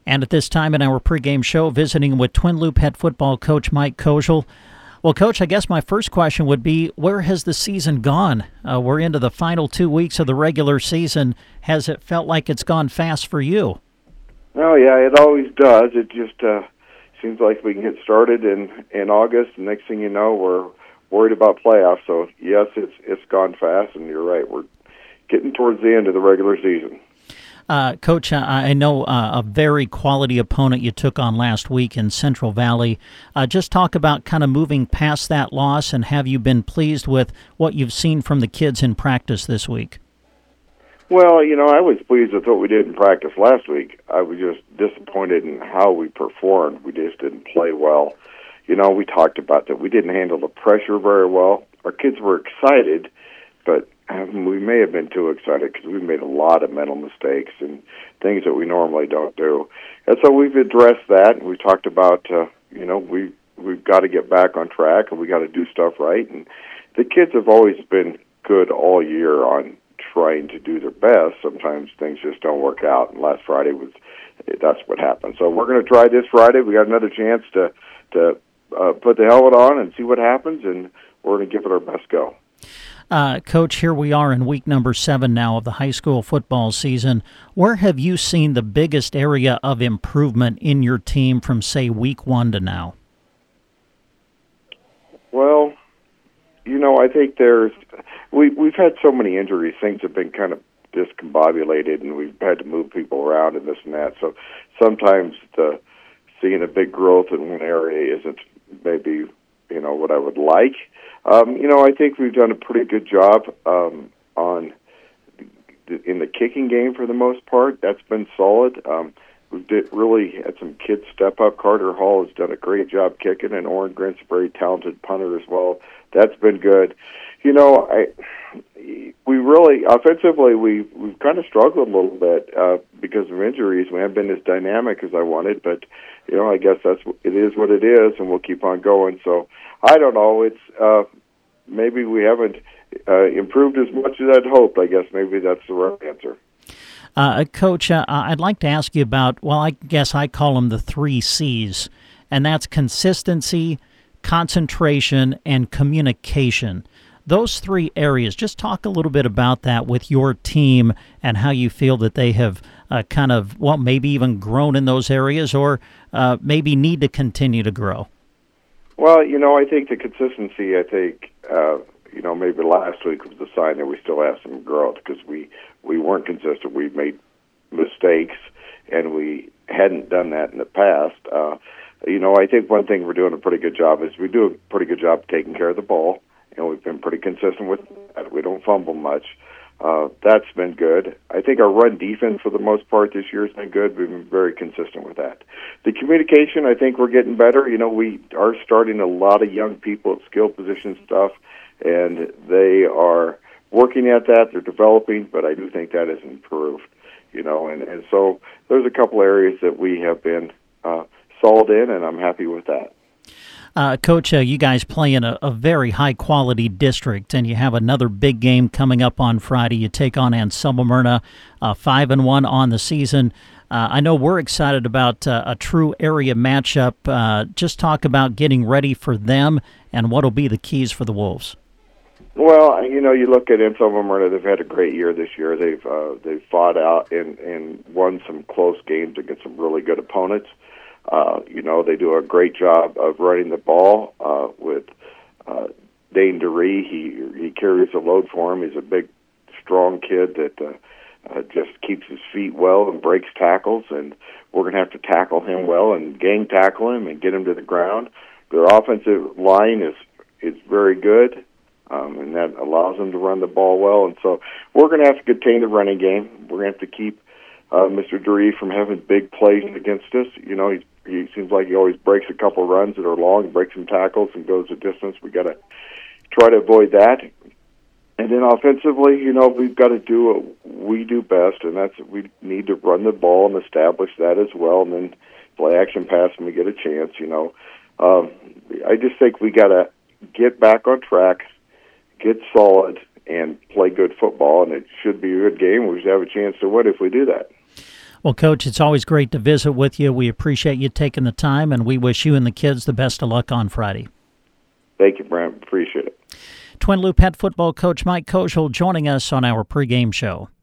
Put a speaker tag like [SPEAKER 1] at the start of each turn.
[SPEAKER 1] And at this time in our pregame show, visiting with Twin Loup head football coach Mike Koziol. Well, Coach, I guess my first question would be, where has the season gone? We're into the final 2 weeks of the regular season. Has it felt like it's gone fast for you?
[SPEAKER 2] Oh, yeah, it always does. It just seems like we can get started in August, and next thing you know, we're worried about playoffs. So, yes, it's gone fast, and you're right. We're getting towards the end of the regular season.
[SPEAKER 1] Coach, I know a very quality opponent you took on last week in Central Valley. Just talk about kind of moving past that loss, and have you been pleased with what you've seen from the kids in practice this week?
[SPEAKER 2] Well, I was pleased with what we did in practice last week. I was just disappointed in how we performed. We just didn't play well. We talked about that. We didn't handle the pressure very well. Our kids were excited, but we may have been too excited because we made a lot of mental mistakes and things that we normally don't do. And so we've addressed that, and we talked about, we've got to get back on track, and we got to do stuff right. And the kids have always been good all year on trying to do their best. Sometimes things just don't work out, and last Friday that's what happened. So we're going to try this Friday. We got another chance to put the helmet on and see what happens, and we're going to give it our best go.
[SPEAKER 1] Coach, here we are in week number 7 now of the high school football season. Where have you seen the biggest area of improvement in your team from, say, week 1 to now?
[SPEAKER 2] Well, I think we've had so many injuries. Things have been kind of discombobulated, and we've had to move people around and this and that. So sometimes seeing a big growth in one area isn't maybe, what I would like. I think we've done a pretty good job in the kicking game for the most part. That's been solid. We've really had some kids step up. Carter Hall has done a great job kicking, and Oren Grint's a very talented punter as well. That's been good. We really offensively we've kind of struggled a little bit because of injuries. We haven't been as dynamic as I wanted, but I guess it is what it is, and we'll keep on going. So I don't know. It's maybe we haven't improved as much as I'd hoped. I guess maybe that's the right answer.
[SPEAKER 1] Coach, I'd like to ask you about, well, I guess I call them the 3 C's, and that's consistency, concentration, and communication. Those 3 areas, just talk a little bit about that with your team and how you feel that they have maybe even grown in those areas, or maybe need to continue to grow.
[SPEAKER 2] Well, I think the consistency, maybe last week was the sign that we still have some growth because we weren't consistent. We made mistakes, and we hadn't done that in the past. I think one thing we're doing a pretty good job is we do a pretty good job taking care of the ball, and we've been pretty consistent with that. We don't fumble much. That's been good. I think our run defense for the most part this year has been good. We've been very consistent with that. The communication, I think we're getting better. We are starting a lot of young people at skill position stuff, and they are working at that. They're developing, but I do think that has improved, and so there's a couple areas that we have been solid in, and I'm happy with that.
[SPEAKER 1] Coach, you guys play in a very high-quality district, and you have another big game coming up on Friday. You take on Anselmo Myrna, 5-1 on the season. I know we're excited about a true area matchup. Just talk about getting ready for them and what will be the keys for the Wolves.
[SPEAKER 2] Well, you look at Anselmo Myrna, they've had a great year this year. They've fought out and won some close games against some really good opponents. They do a great job of running the ball with Dane DeRee. He carries the load for him. He's a big, strong kid that just keeps his feet well and breaks tackles, and we're going to have to tackle him well and gang tackle him and get him to the ground. Their offensive line is very good, and that allows them to run the ball well. And so we're going to have to contain the running game. We're going to have to keep Mr. DeRee from having big plays against us. He seems like he always breaks a couple runs that are long, breaks some tackles, and goes the distance. We got to try to avoid that. And then offensively, we've got to do what we do best, and that's we need to run the ball and establish that as well, and then play action pass when we get a chance. I just think we got to get back on track, get solid, and play good football, and it should be a good game. We should have a chance to win if we do that.
[SPEAKER 1] Well, Coach, it's always great to visit with you. We appreciate you taking the time, and we wish you and the kids the best of luck on Friday.
[SPEAKER 2] Thank you, Brent. Appreciate it.
[SPEAKER 1] Twin Loup head football coach Mike Kozel joining us on our pregame show.